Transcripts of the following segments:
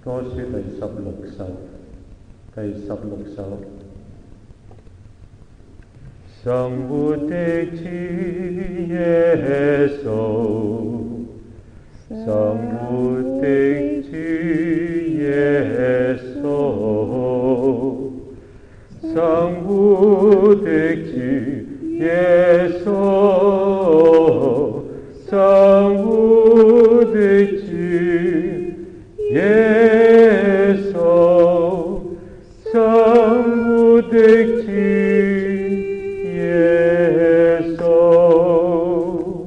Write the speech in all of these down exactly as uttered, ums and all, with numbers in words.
歌書第十六首，第十六首。生活的主耶穌，生活的主耶穌，生活的主耶穌，生活的主耶穌，生活的主耶穌，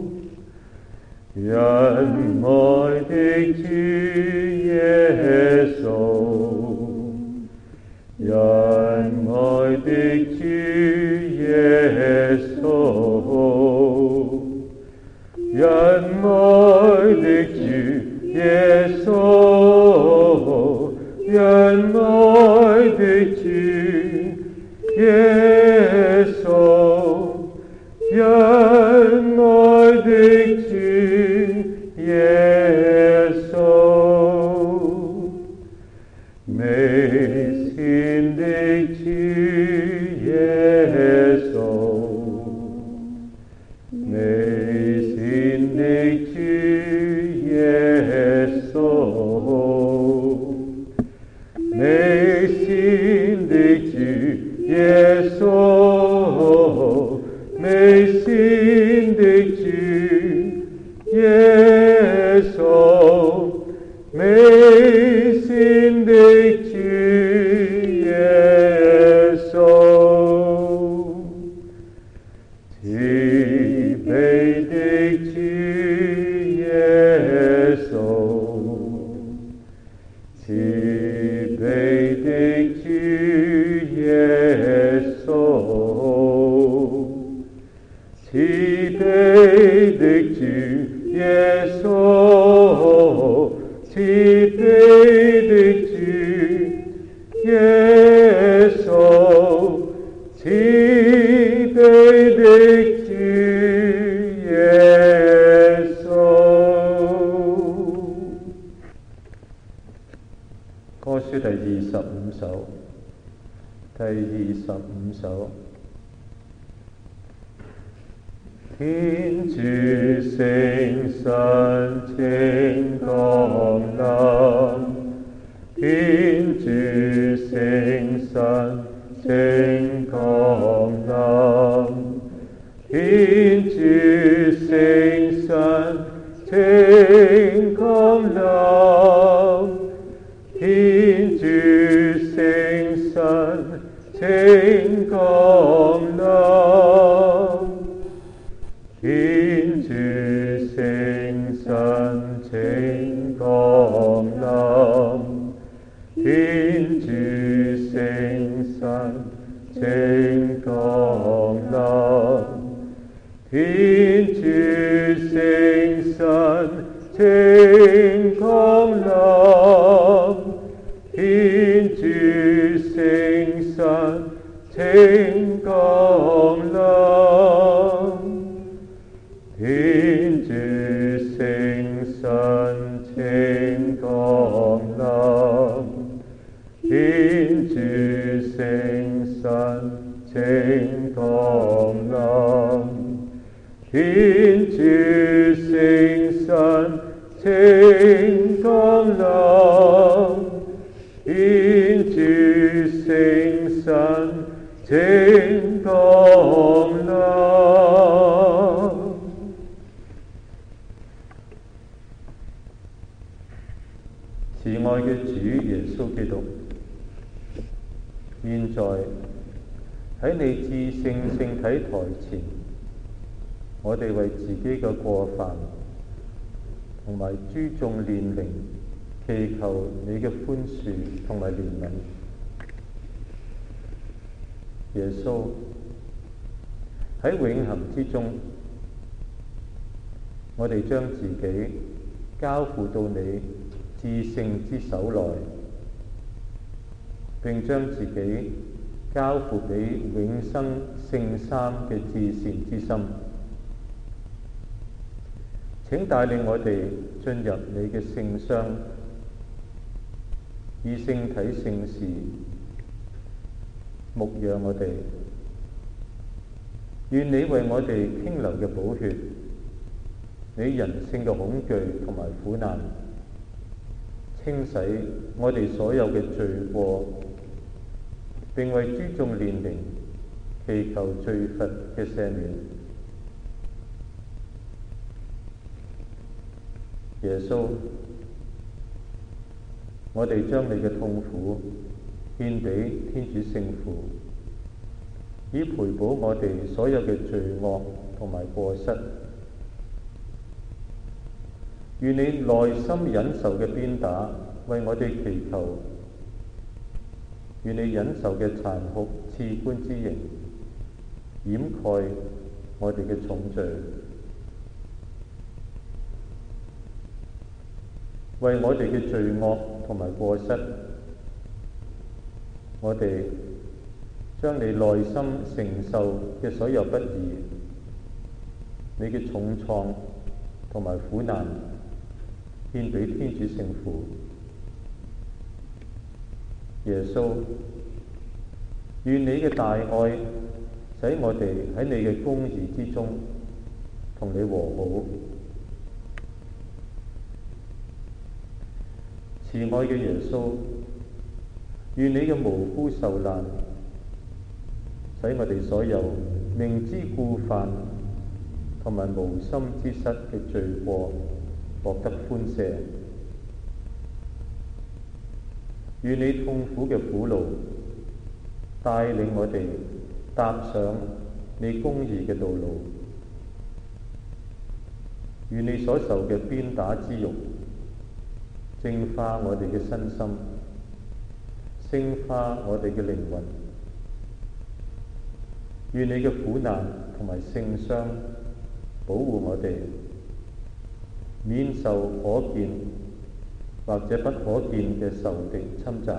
仁愛的主耶穌，仁愛的主耶穌，仁愛的主耶穌，仁愛的主耶穌，仁愛的主耶穌，美善的主耶穌，美善的主耶穌，美善的主耶穌，美善的主耶穌，美善的主耶穌，慈悲的主耶穌，慈悲的主耶穌，慈悲的主耶穌，慈悲的主耶穌，慈悲的主耶穌。歌書第二十五首，第二十五首。天主聖神請降臨，天主聖神請降臨，天主聖神請降臨，天主聖神請降臨，天主聖神請降臨，天主聖神請降臨，天主聖神請降臨，天主聖神請降臨，天主聖神請降臨，天主聖神請降臨，天主聖神請降臨，天主聖神請降臨。慈愛嘅主耶穌基督，現在喺你至聖聖體台前，我哋為自己嘅過犯同埋諸眾煉靈，祈求你嘅寬恕同埋憐憫。耶穌，喺永恆之中，我哋將自己交付到你至聖之手內，並將自己交付俾永生聖三嘅至善之心。請帶領我哋進入你嘅聖箱， 以聖體聖事牧養我哋。願你為我哋傾流嘅寶血，你人性嘅恐懼同埋苦難，清洗我哋所有嘅罪過，並為諸眾煉靈祈求罪罰嘅赦免。耶穌，我哋將你嘅痛苦獻俾天主聖父，以賠補我哋所有嘅罪惡同埋過失。願你耐心忍受嘅鞭打，為我哋祈求；願你忍受嘅殘酷刺冠之刑，掩蓋我哋嘅重罪。為我哋嘅罪惡同埋過失，我哋將你內心承受嘅所有不義，你嘅重創同埋苦難，獻俾天主聖父。耶穌，願你嘅大愛使我哋喺你嘅公義之中同你和好。慈愛嘅耶穌，願你嘅無辜受難使我哋所有明知故犯同埋無心之失嘅罪過獲得寬赦。願你痛苦嘅苦路帶領我哋踏上你公義嘅道路。願你所受嘅鞭打之辱淨化我哋嘅身心，聖化我哋嘅靈魂。願你嘅苦難同埋聖傷保護我哋，免受可見或者不可見嘅仇敵侵襲。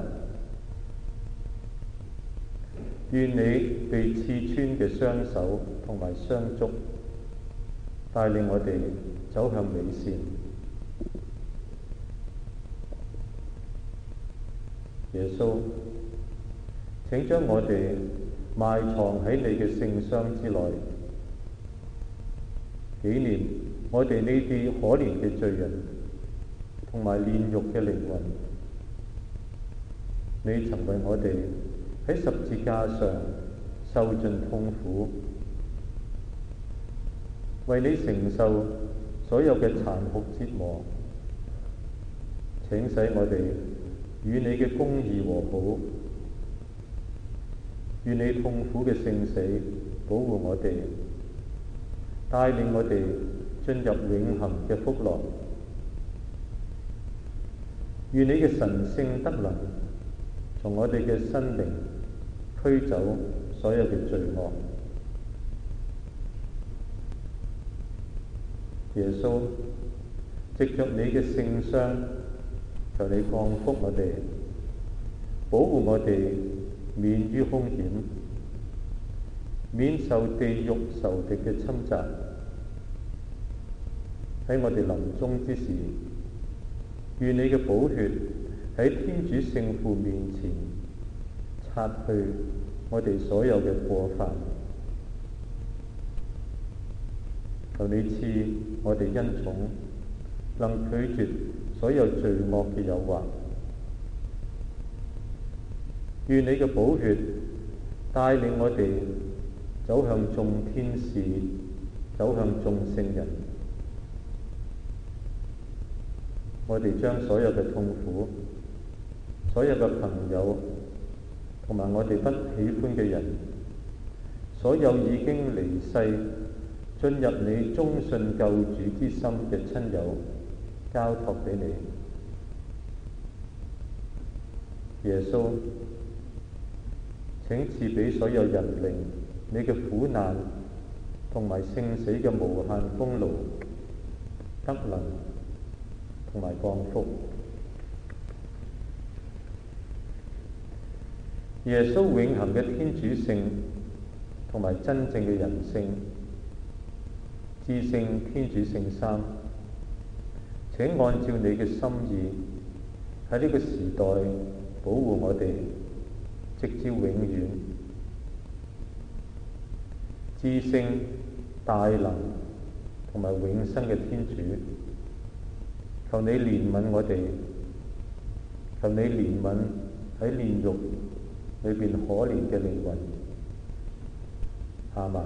願你被刺穿嘅雙手同埋雙足帶領我哋走向美善。耶穌，請將我哋埋藏喺你嘅聖傷之內，紀念我哋呢啲可憐嘅罪人同埋煉獄嘅靈魂。你曾為我哋喺十字架上受盡痛苦，為你承受所有嘅殘酷折磨。請使我哋與你嘅公義和好，願你痛苦嘅聖死保護我哋，帶領我哋進入永恆嘅福樂。願你嘅神聖德能從我哋嘅生靈驅走所有嘅罪惡。耶穌，藉着你嘅聖傷，求你降福我哋，保護我哋免於兇險，免受地獄仇敵嘅侵襲。喺我哋臨終之時，願你嘅寶血喺天主聖父面前擦去我哋所有嘅過犯。求你賜我哋恩寵，能拒絕所有罪惡嘅誘惑。願你嘅寶血帶領我哋走向眾天使，走向眾聖人。我哋將所有嘅痛苦、所有嘅朋友同埋我哋不喜歡嘅人，所有已經離世進入你忠信救主之心嘅親友，交託俾你。耶穌，請賜俾所有人靈你嘅苦難同埋聖死嘅無限功勞、德能同埋降福。耶穌永恆嘅天主性同埋真正嘅人性，至聖天主聖三，請按照你嘅心意喺呢個時代保護我哋，直至永遠。至聖大能同埋永生嘅天主，求你憐憫我哋，求你憐憫喺煉獄裏邊可憐嘅靈魂。阿們。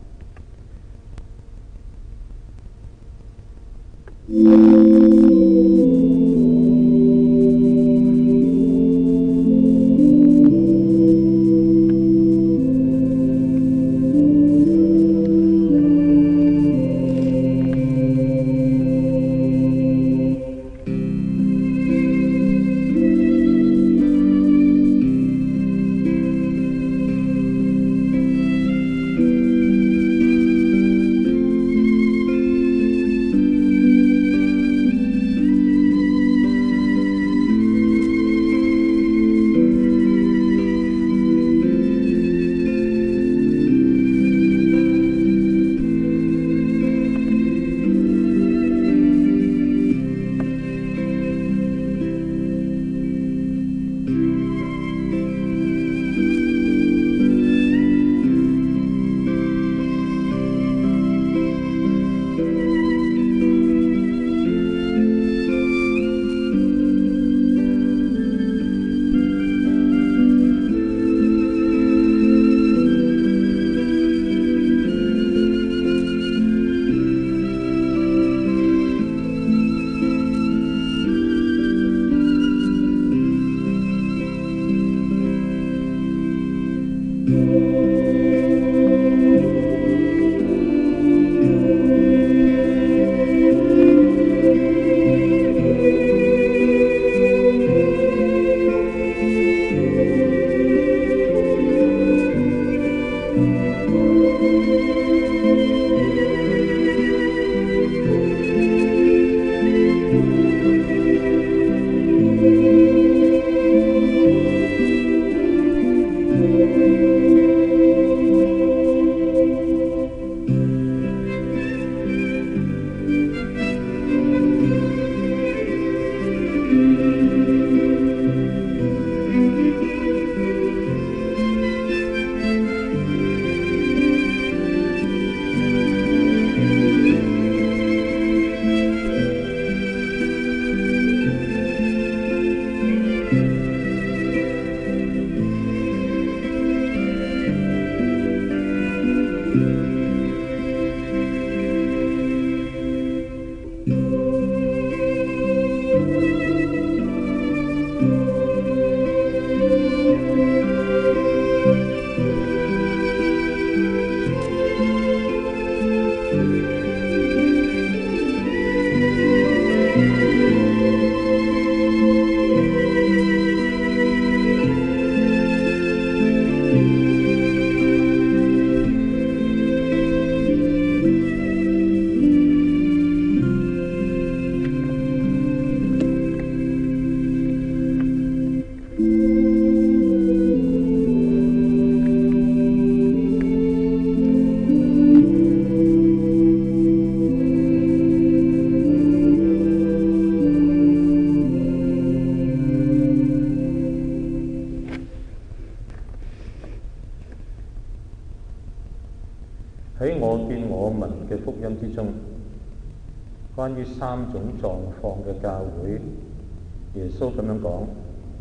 喺我見我聞嘅福音之中，關於三種狀況嘅教會，耶穌咁樣講：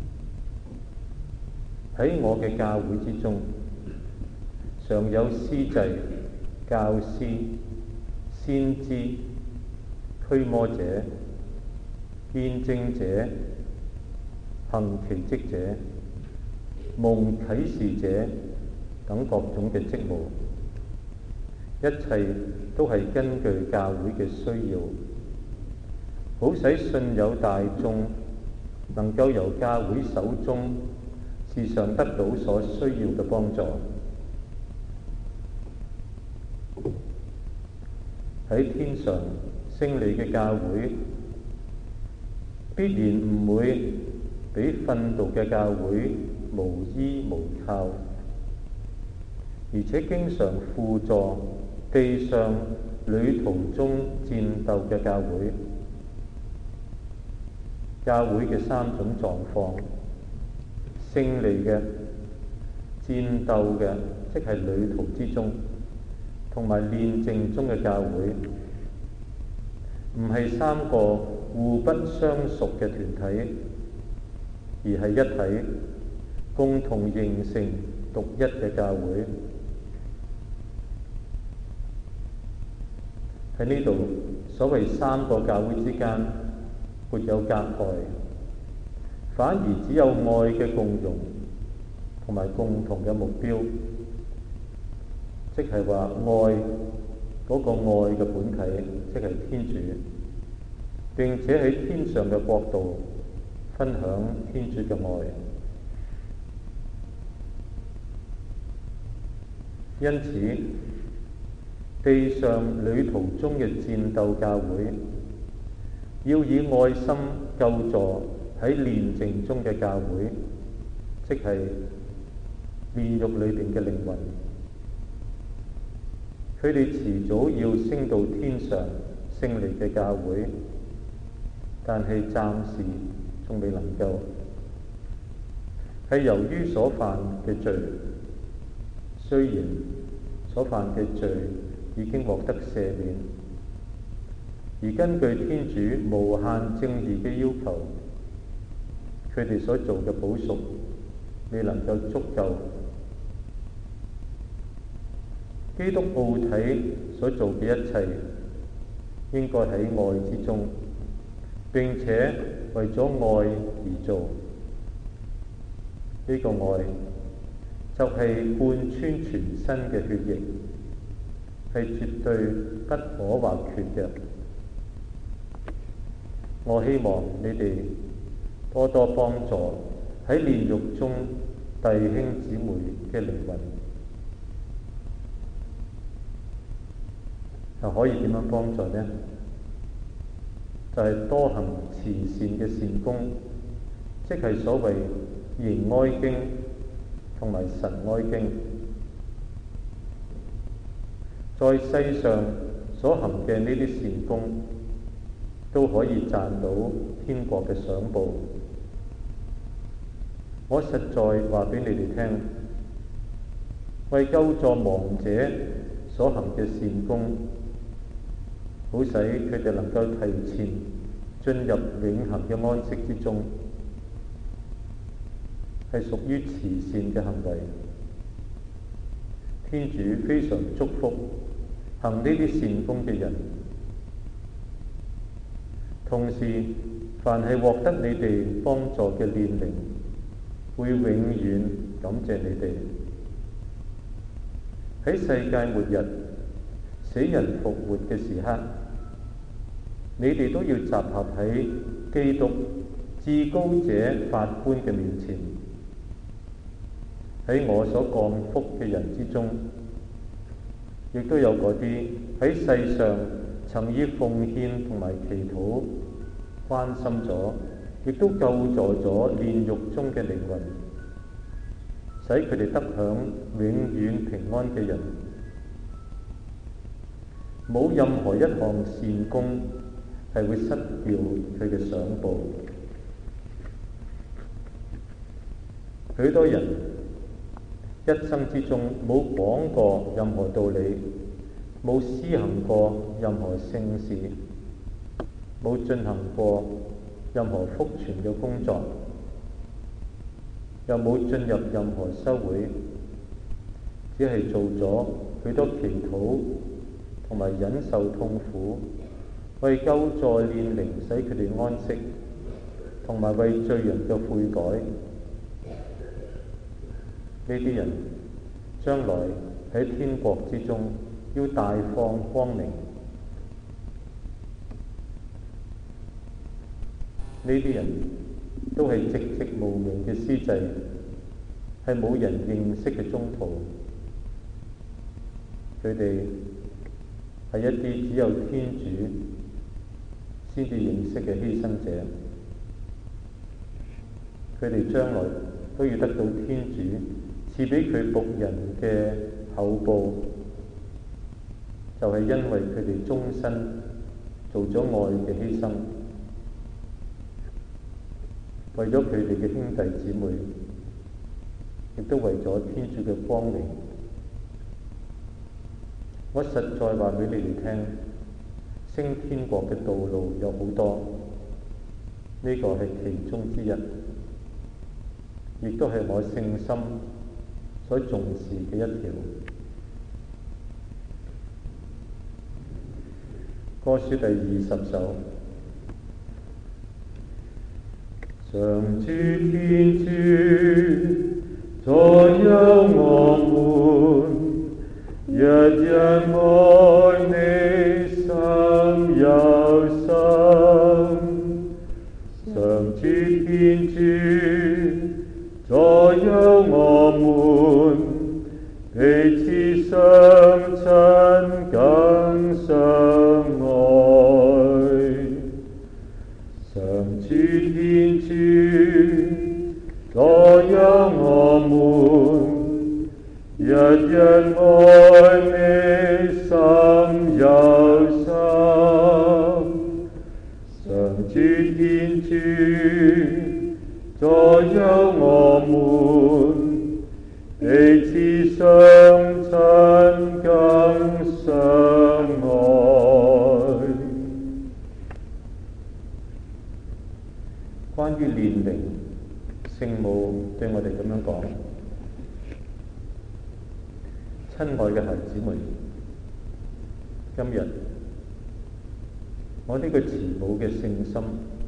喺我嘅教會之中，常有司祭、教師、先知、驅魔者、見證者、行奇蹟者、蒙啟示者等各種嘅職務。一切都係根據教會嘅需要，好使信友大眾能夠由教會手中時常得到所需要嘅幫助。喺天上勝利嘅教會，必然唔會比訓導嘅教會無依無靠，而且經常輔助地上旅途中戰鬥嘅教會。 教會嘅三種狀況：勝利嘅、戰鬥嘅，即係旅途之中，同埋煉淨中嘅教會，唔係三個互不相屬嘅團體，而係一體，共同形成獨一嘅教會。喺呢度，所謂三個教會之間沒有隔礙，反而只有愛嘅共融同埋共同嘅目標，即係話愛嗰個愛嘅本體，即係天主，並且喺天上嘅國度分享天主嘅愛。因此，地上旅途中嘅戰鬥教會，要以愛心救助喺煉淨中嘅教會，即係煉獄裏邊嘅靈魂。佢哋遲早要升到天上勝利嘅教會，但係暫時仲未能夠，係由於所犯嘅罪。雖然所犯嘅罪已經獲得赦免，而根據天主無限正義嘅要求，佢哋所做嘅補贖未能夠足夠。基督奧體所做嘅一切，應該喺愛之中，並且為咗愛而做。呢個愛就係貫穿全身嘅血液，係絕對不可或缺嘅。我希望你哋多多幫助喺煉獄中弟兄姊妹嘅靈魂。又可以點樣幫助呢？就係、是、多行慈善嘅善功，即係所謂形哀經同埋神哀經。在世上所行嘅呢啲善功，都可以賺到天國嘅賞報。我實在話俾你哋聽，為救助亡者所行嘅善功，好使佢哋能夠提前進入永恆嘅安息之中，係屬於慈善嘅行為。天主非常祝福行呢啲善功嘅人，同時凡係獲得你哋幫助嘅煉靈，會永遠感謝你哋。喺世界末日死人復活嘅時刻，你哋都要集合喺基督至高者法官嘅面前。喺我所降福嘅人之中，亦都有嗰啲喺世上曾以奉獻同埋祈禱關心咗，亦都救助咗煉獄中嘅靈魂，使佢哋得享永遠平安嘅人。冇任何一項善功係會失掉佢嘅賞報。許多人一生之中冇講過任何道理，冇施行過任何聖事，冇進行過任何福傳嘅工作，又冇進入任何修會，只係做咗許多祈禱同埋忍受痛苦，為救助煉靈使佢哋安息，同埋為罪人嘅悔改。呢啲人將來喺天國之中要大放光明。呢啲人都係寂寂無名嘅司祭，係冇人認識嘅宗徒。佢哋係一啲只有天主先至認識嘅犧牲者。佢哋將來都要得到天主賜俾佢僕人嘅厚報，就係因為佢哋終身做咗愛嘅犧牲。 為咗佢哋嘅兄弟姊妹，亦都為咗天主嘅光榮。我實在話俾你哋聽，升天國嘅道路有好多，呢個係其中之一，亦都係我聖心所重視嘅一條。歌書第二十首。上主天主，左右我們，日日愛你心有心。上主天主，左右我們，彼此相親更相愛。上主天主，左右我們，日日愛你心有心。上主天主，左右我們，彼此相親更相愛。關於煉靈，聖母對我哋咁樣講：親愛嘅孩子們，今日我呢個慈母嘅聖心，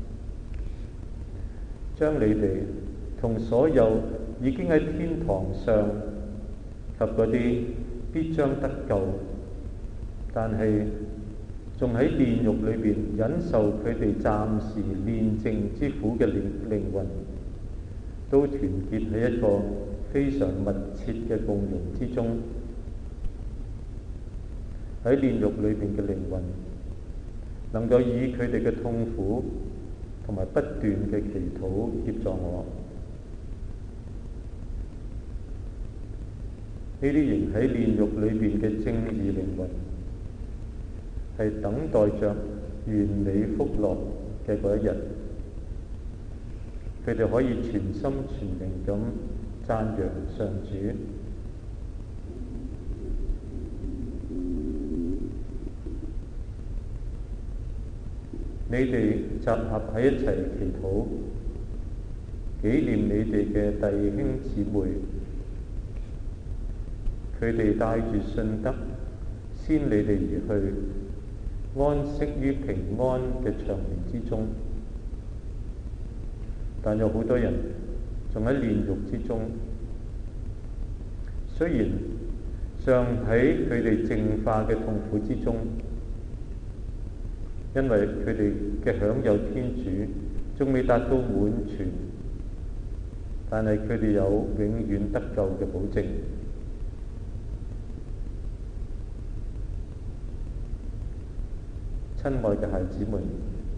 將你哋同所有已經喺天堂上及嗰啲必將得救，但係仲喺煉獄裏邊忍受佢哋暫時煉淨之苦嘅靈靈魂，都團結喺一個非常密切嘅共融之中。喺煉獄裏邊嘅靈魂，能夠以佢哋嘅痛苦同埋不斷嘅祈禱協助我。呢啲仍喺煉獄裏邊嘅正義靈魂，係等待着完美福樂嘅嗰一日，佢哋可以全心全靈咁讚揚上主。你哋集合喺一齊祈禱，紀念你哋嘅弟兄姊妹，佢哋帶住信德先你哋而去，安息於平安嘅長眠之中。但有好多人仲喺煉獄之中，雖然尚喺佢哋淨化嘅痛苦之中，因為佢哋嘅享有天主仲未達到滿全，但係佢哋有永遠得救嘅保證。親愛嘅孩子們，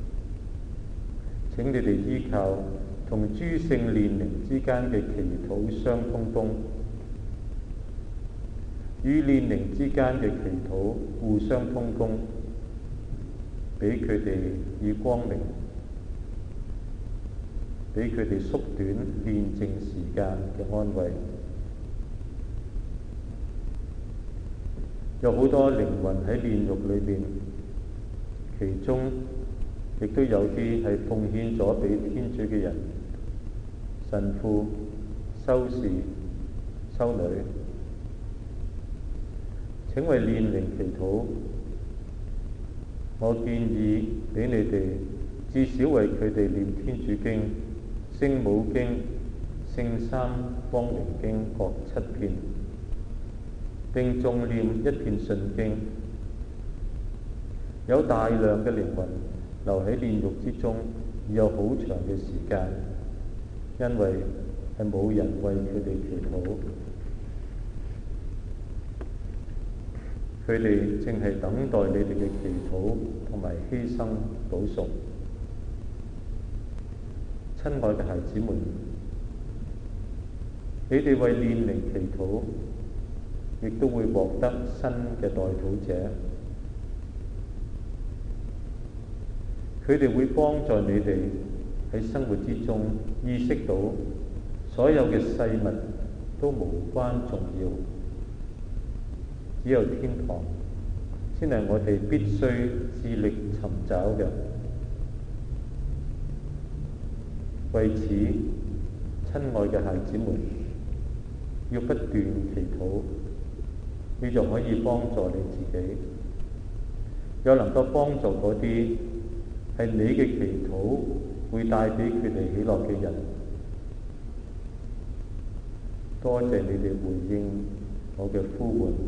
請你哋依靠同諸聖煉靈之間嘅祈禱相通功，與煉靈之間嘅祈禱互相通功，俾佢哋以光明，俾佢哋縮短煉淨時間嘅安慰。有好多靈魂喺煉獄裏邊，其中亦都有啲係奉獻咗俾天主嘅人，神父、修士、修女。請為煉靈祈禱。我建議俾你哋至少為佢哋念天主經、聖母經、聖三光榮經各七篇，並誦念一篇信經。有大量嘅靈魂留喺煉獄之中，已有好長嘅時間，因為係冇人為佢哋祈禱。佢哋正係等待你哋嘅祈禱同埋犧牲補贖。親愛嘅孩子們，你哋為煉靈祈禱，亦都會獲得新嘅代禱者。佢哋會幫助你哋喺生活之中意識到所有嘅世物都無關重要，只有天堂先係我哋必須致力尋找嘅。為此，親愛嘅孩子們，要不斷祈禱，你就可以幫助你自己，又能夠幫助嗰啲係你嘅祈禱會帶俾佢哋喜樂嘅人。多謝你哋回應我嘅呼喚。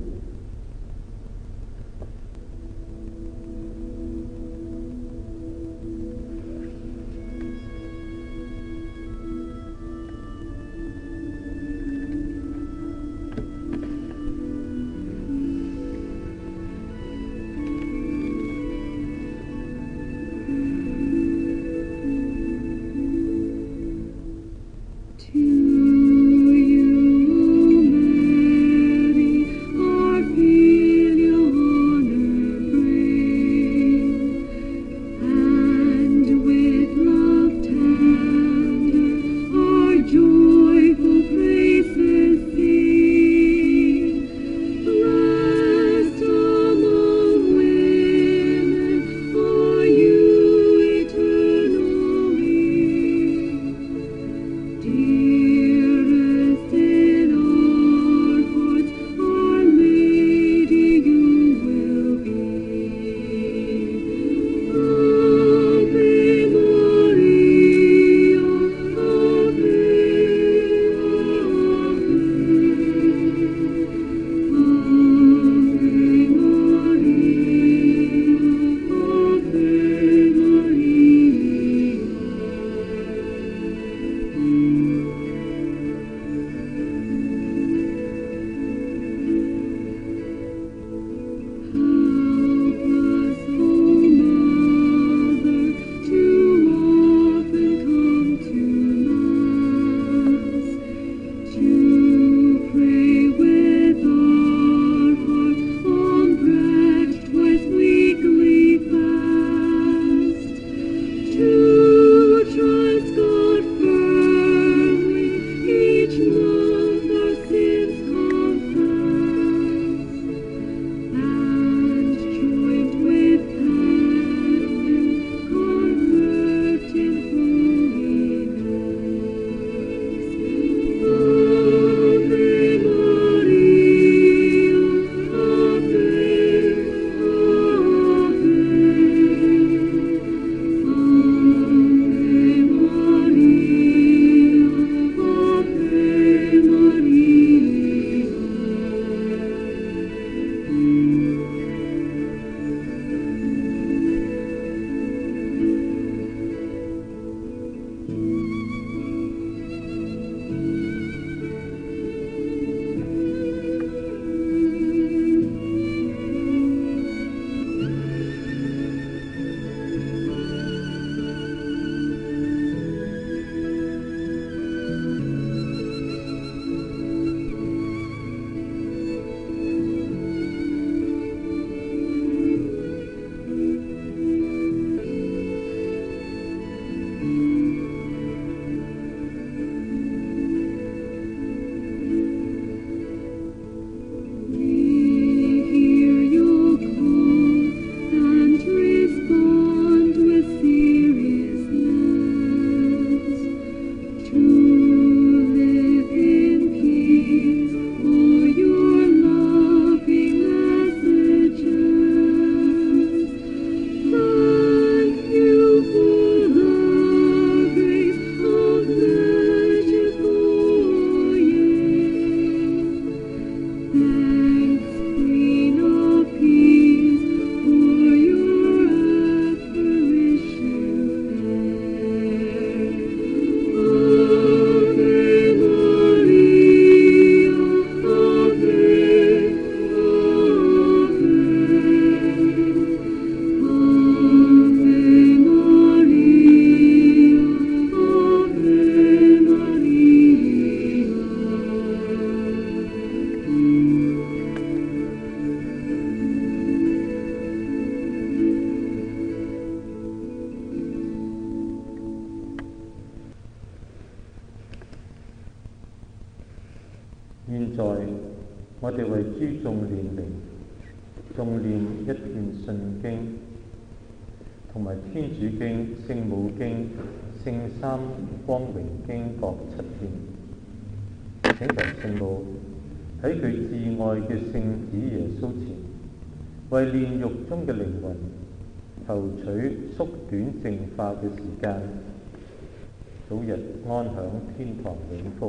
現在我哋為諸眾念靈，誦念一段信經，同埋天主經、聖母經、聖三光榮經各七篇。請求聖母喺佢至愛嘅聖子耶穌前，為煉獄中嘅靈魂求取縮短淨化嘅時間，早日安享天堂永福。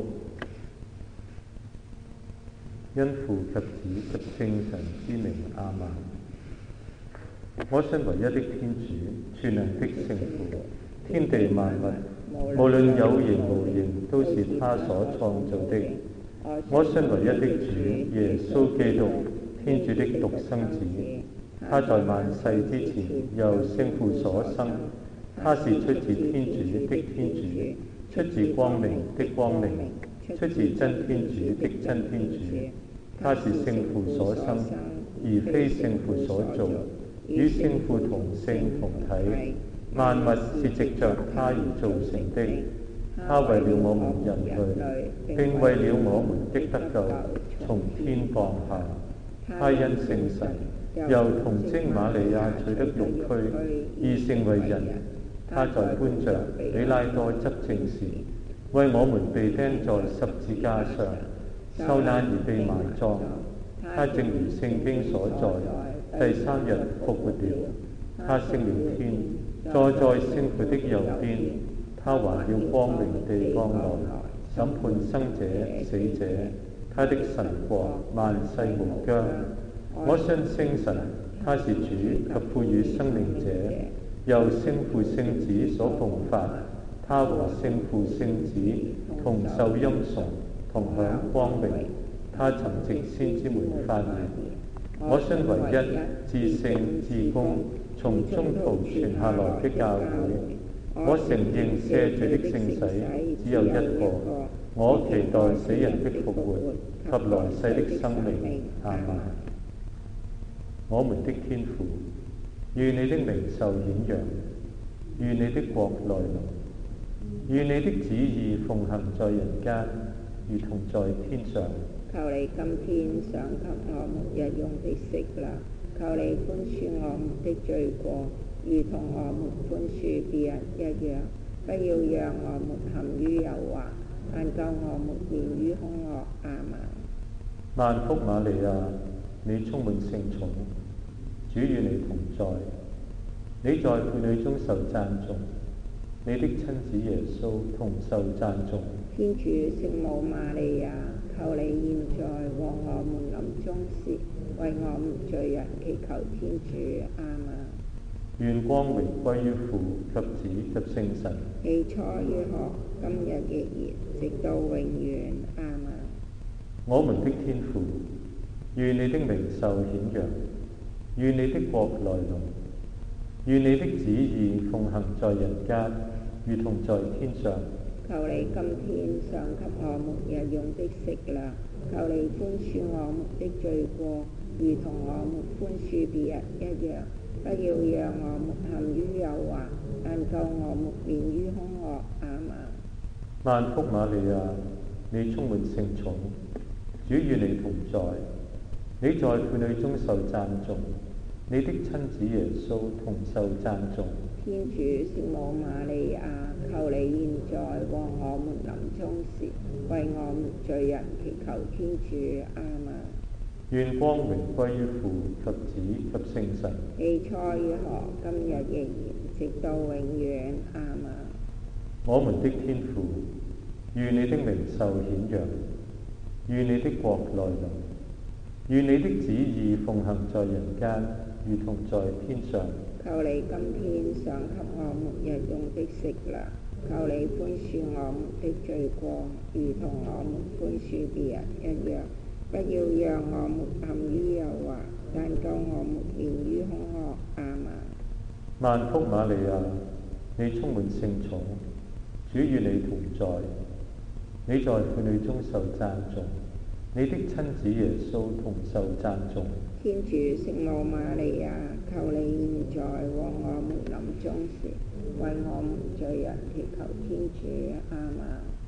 因父及子及聖神之名，阿們。我信唯一的天主，全能的聖父，天地萬物，無論有形無形，都是他所創造的。我信唯一的主耶穌基督，天主的獨生子，他在萬世之前由聖父所生，他是出自天主的天主，出自光明的光明，出自真天主的真天主。他是聖父所生，而非聖父所造，與聖父同性同體，萬物是藉着他而造成的。他為了我們人類，並為了我們的得救，從天降下。他因聖神由童貞瑪利亞取得肉軀，而成為人。他在搬着比拉多執政時，為我們被釘在十字架上，受難而被埋葬。他正如聖經所在，第三日復活了。他升了天，坐在聖父的右邊。他還要光榮地降臨，審判生者死者。他的神國萬世無疆。我信聖神，他是主及賦予生命者，由聖父聖子所奉發。他和聖父聖子同受欽崇，同享光榮。他曾藉先知們發言。我信唯一至聖至公，從中途傳下來的教會。我承認赦罪的聖洗只有一個。我期待死人的復活及來世的生命。阿們。我們的天父，願你的名受顯揚，願你的國來臨，願你的旨意奉行在人間，如同在天上。 求你今天賞給我們日用的食糧，求你寬恕我們的罪過，如同我們寬恕別人一樣，不要讓我們陷於誘惑，但救我們免於兇惡。阿們。 萬福瑪利亞，你充滿聖寵，主與你同在，你在婦女中受讚頌，你的親子耶穌同受讚頌。 天主聖母瑪利亞，求你現在和我們臨終時，為我們罪人祈求天主。阿們。 願光榮歸於父及子及聖神。 起初如何，今日亦然，直到永遠。阿們。 我們的天父，願你的名受顯揚，願你的國來臨，願你的旨意奉行在人間，如同在天上。 求你今天賞給我們日用的食糧，求你寬恕我們的罪過，如同我們寬恕別人一樣，不要讓我們陷於誘惑，但救我們免於兇惡。阿們。 萬福瑪利亞，你充滿聖寵，主與你同在，你在婦女中受讚頌，你的親子耶穌同受讚頌。 天主聖母瑪利亞，求你現在和我們臨終時，為我們罪人祈求天主。阿們。 願光榮歸於父及子及聖神。 起初如何，今日亦然，直到永遠。阿們。 我們的天父，願你的名受顯揚，願你的國來臨，願你的旨意奉行在人間，如同在天上。 求你今天賞給我們日用的食糧，求你寬恕我們的罪過，如同我們寬恕別人一樣，不要讓我們陷於誘惑，但救我們免於兇惡。阿們。 萬福瑪利亞，你充滿聖寵，主與你同在，你在婦女中受讚頌，你的親子耶穌同受讚頌。 天主聖母瑪利亞，求你現在和我們臨終時，為我們罪人祈求天主。阿們。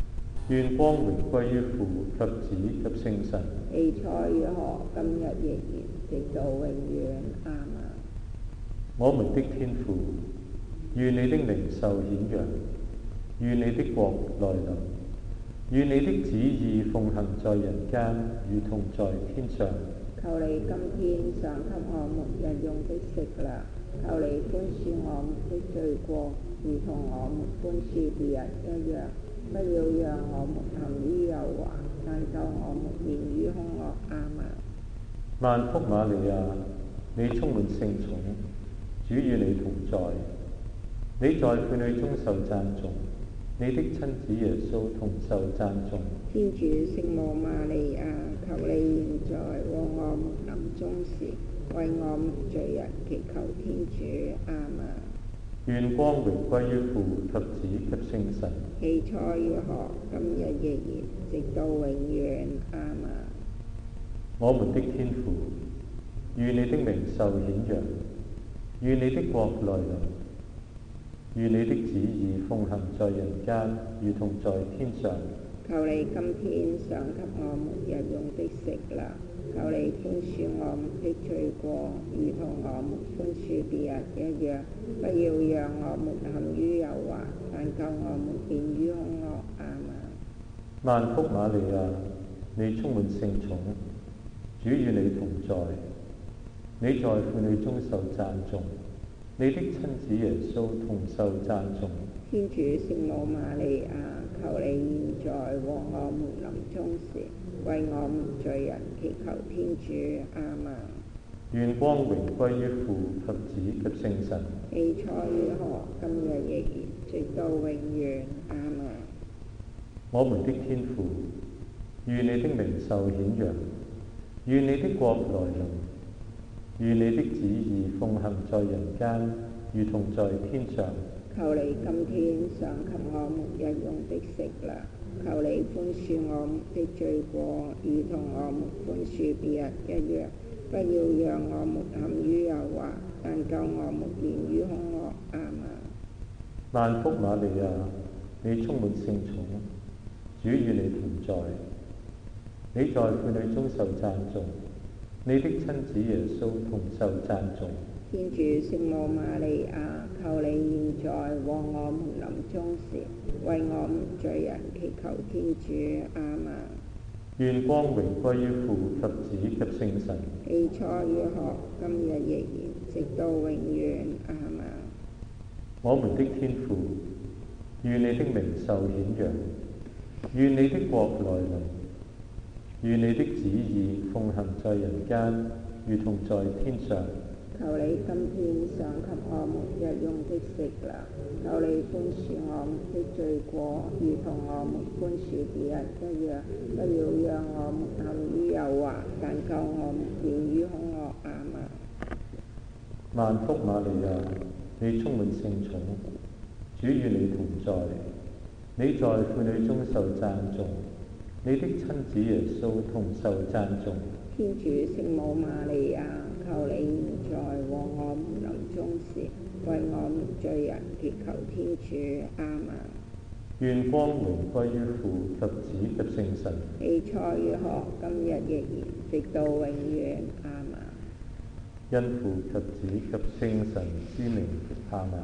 願光榮歸於父及子及聖神。 起初如何，今日亦然，直到永遠。阿們。 我們的天父，願你的名受顯揚，願你的國來臨，願你的旨意奉行在人間，如同在天上。 求你今天賞給我們日用的食糧，求你寬恕我們的罪過，如同我們寬恕別人一樣。不要讓我們陷於誘惑，但救我們免於兇惡。阿們。 萬福瑪利亞，你充滿聖寵，主與你同在，你在婦女中受讚頌，你的親子耶穌同受讚頌。 天主聖母瑪利亞，求你現在和我們臨終時，為我們罪人祈求天主。阿們。 願光榮歸於父及子及聖神。 起初如何，今日亦然，直到永遠。阿們。 我們的天父，願你的名受顯揚，願你的國來臨，願你的旨意奉行在人間，如同在天上。 求你今天賞給我們日用的食糧，求你寬恕我們的罪過，如同我們寬恕別人一樣。不要讓我們陷於誘惑，但救我們免於兇惡。阿們。 萬福瑪利亞，你充滿聖寵，主與你同在，你在婦女中受讚頌，你的親子耶穌同受讚頌。 天主聖母瑪利亞，求你現在和我們臨終時，為我們罪人祈求天主。阿們。 願光榮歸於父及子及聖神。 起初如何，今日亦然，直到永遠。阿們。 我們的天父，願你的名受顯揚，願你的國來臨，願你的旨意奉行在人間，如同在天上。 求你今天賞給我們日用的食糧，求你寬恕我們的罪過，如同我們寬恕別人一樣。不要讓我們陷於誘惑，但救我們免於兇惡。阿們。 萬福瑪利亞，你充滿聖寵，主與你同在，你在婦女中受讚頌，你的親子耶穌同受讚頌。 天主聖母瑪利亞，求你現在和我們臨終時，為我們罪人祈求天主。阿們。 願光榮歸於父及子及聖神。 起初如何，今日亦然，直到永遠。阿們。 我們的天父，願你的名受顯揚，願你的國來臨，願你的旨意奉行在人間，如同在天上。 求你今天賞給我們日用的食糧，求你寬恕我們的罪過，如同我們寬恕別人一樣。不要讓我們陷於誘惑，但救我們免於兇惡。阿們。 萬福瑪利亞，你充滿聖寵，主與你同在，你在婦女中受讚頌，你的親子耶穌同受讚頌。 天主聖母瑪利亞，求你現在和我們臨終時，為我們罪人祈求天主。阿們。 願光榮歸於父及子及聖神。 起初如何，今日亦然，直到永遠。阿們。 因父及子及聖神之名。阿們。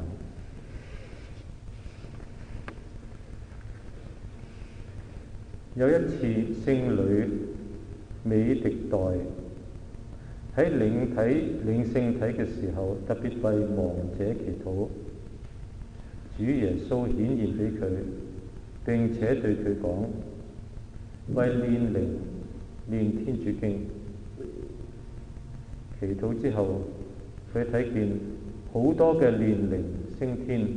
有一次，聖女美狄代喺領體領聖體嘅時候，特別為亡者祈禱。主耶穌顯現俾佢，並且對佢講：為煉靈念天主經。祈禱之後，佢睇見好多嘅煉靈升天。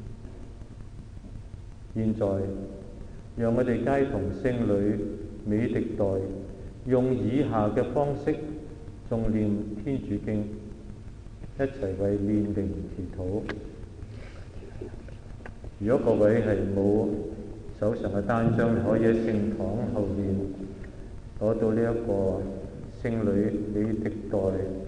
現在，讓我哋皆同聖女美狄代用以下嘅方式誦念天主經，一齊為煉靈祈禱。如果各位係冇手上嘅單張，你可以喺聖堂後面攞到呢一個聖女美狄代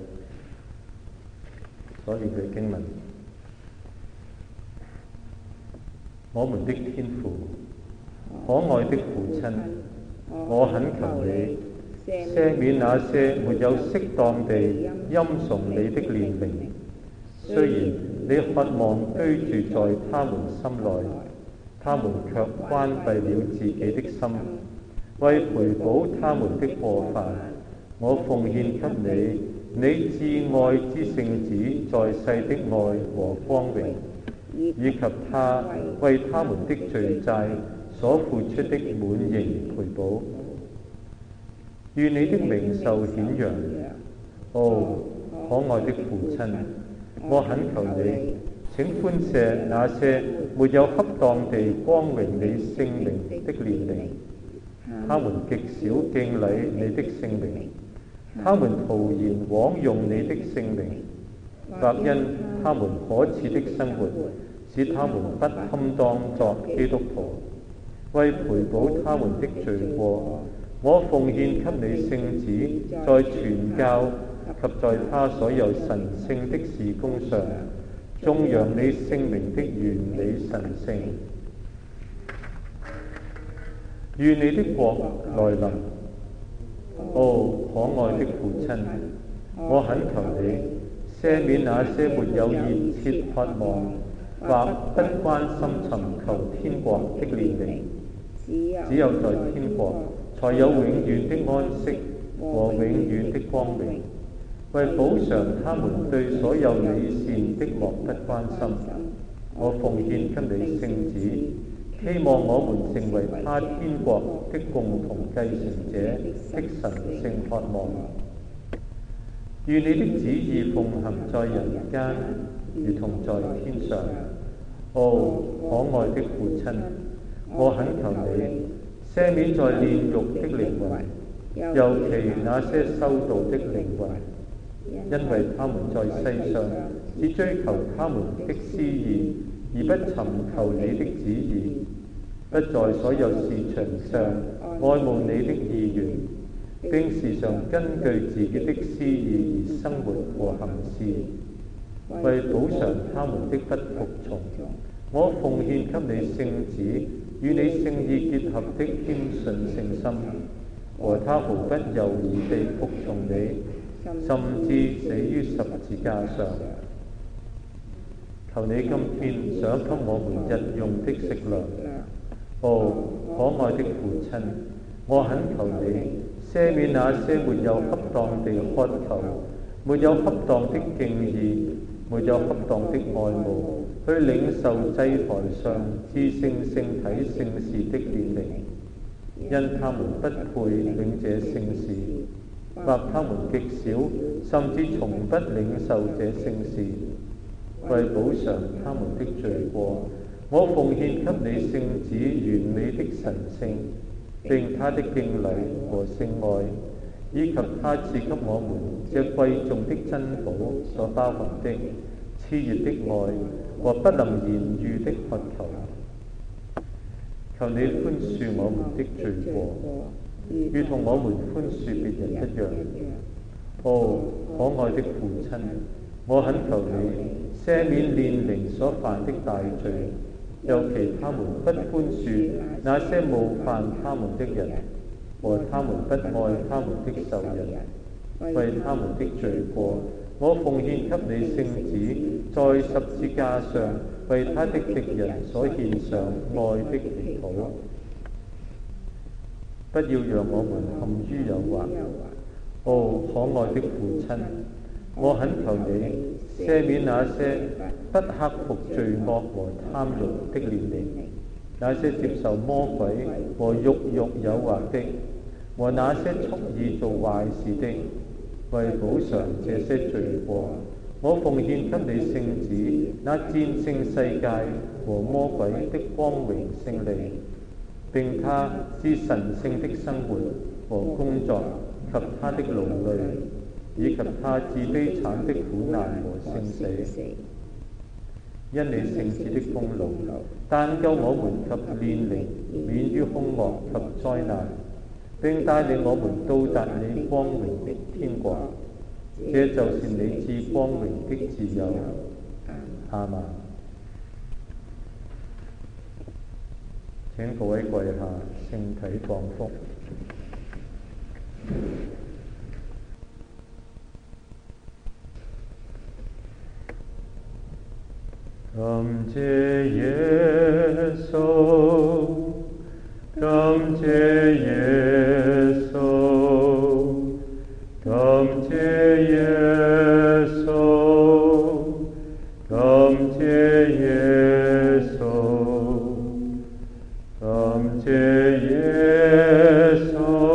所念嘅經文。我們的天父， 可愛的父親，我懇求你赦免那些沒有適當地欽崇你的憐憫。雖然你渴望居住在他們心內，他們卻關閉了自己的心。為賠補他們的過犯，我奉獻給你，你至愛之聖子在世的愛和光榮，以及他為他們的罪債所付出的滿盈賠補。願你的名受顯揚，哦，可愛的父親，我懇求你，請寬赦那些沒有恰當地光榮你聖名的年齡。他們極少敬禮你的聖名，他們徒然枉用你的聖名，或因他們可恥的生活，使他們不堪當作基督徒。為賠補他們的罪過，我奉獻給你聖子，在傳教及在他所有神聖的事工上，頌揚你聖名的完美神聖。願你的國來臨，哦，可愛的父親，我懇求你赦免那些沒有熱切渴望或不關心尋求天國的年齡。只有在天國才有永遠的安息和永遠的光榮。為補償他們對所有美善的漠不關心，我奉獻給你聖子，希望我們成為他天國的共同繼承者的神聖渴望。願你的旨意奉行在人間，如同在天上。哦，可愛的父親，我懇求你赦免在煉獄的靈魂，尤其那些修道的靈魂，因為他們在世上只追求他們的私意，而不尋求你的旨意，不在所有事情上愛慕你的意願，並時常根據自己的私意而生活和行事。為補償他們的不服從，我奉獻給你聖子與你聖意結合的謙遜聖心，和他毫不猶豫地服從你，甚至死於十字架上。求你今天賞給我們日用的食糧。哦，可愛的父親，我懇求你赦免那些沒有恰當地渴求、沒有恰當的敬意、沒有恰當的愛慕，去領受祭台上至聖聖體聖事的年齡，因他們不配領這聖事，或他們極少甚至從不領受這聖事。為補償他們的罪過，我奉獻給你聖子完美的神聖，並他的敬禮和聖愛，以及他賜給我們這貴重的珍寶所包含的熾熱的愛和不能言喻的渴求。求你寬恕我們的罪過，如同我們寬恕別人一樣。哦，可愛的父親，我懇求你赦免煉靈所犯的大罪，尤其他們不寬恕那些冒犯他們的人，和他們不愛他們的仇人。為他們的罪過，我奉獻給你聖子，在十字架上為他的敵人所獻上愛的祈禱。不要讓我們陷於誘惑。哦，可愛的父親，我懇求你赦免那些不克服罪惡和貪慾的年齡，那些接受魔鬼和肉慾誘惑的，和那些蓄意做壞事的。為補償這些罪過，我奉獻給你聖子，那戰勝世界和魔鬼的光榮勝利，並他至神聖的生活和工作及他的勞累，以及他至悲慘的苦難和聖死。因你聖子的功勞，但救我們及煉靈免於兇惡及災難，並帶領我們到達你光榮的天國，這就是你至光榮的自由。阿們。 請各位跪下，聖體降福。感謝耶穌，感謝耶穌，感謝耶穌，感謝耶穌，感謝耶穌，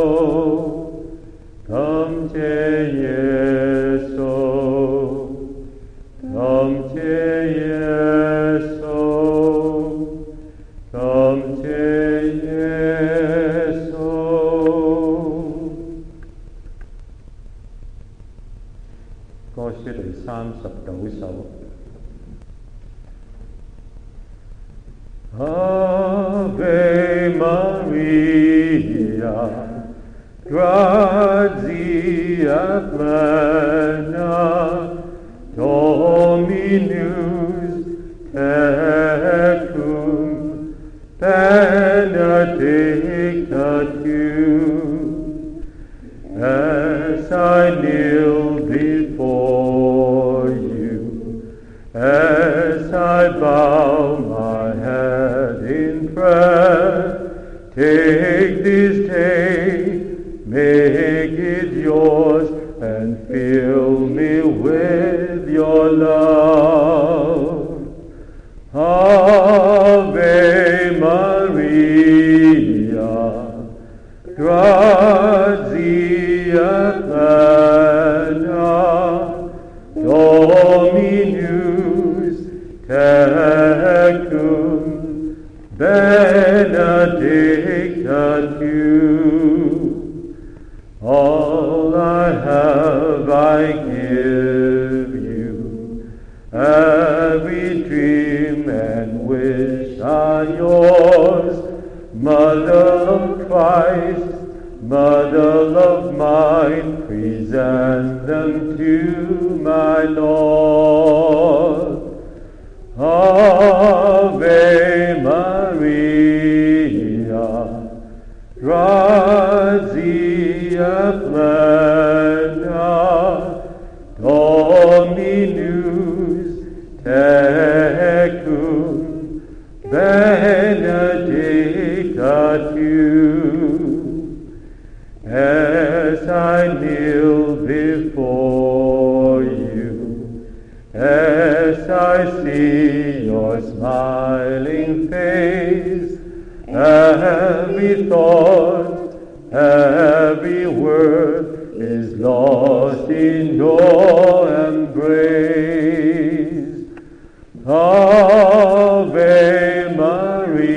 感謝耶穌，感謝耶穌，感謝耶穌。歌書第三十九首。Ave Maria, gratia plena, Dominus tecum, benedicta tu, as I kneel before you, as I bow my head in prayer, take this day, make it yours, and fill me with your love. Ave Maria, gratia plena, Dominus tecum, benedicta tu. All I have I give you, every dream and wish are yours. Mother of Christ, Mother of mine, present them to my Lord. Ave Maria, gratia plena, Dominus tecum, benedicta tu. As I kneel before you, as I see your smiling face, every thought, every word is lost in your embrace. Ave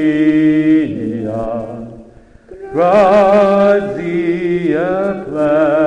Maria, gratia plena,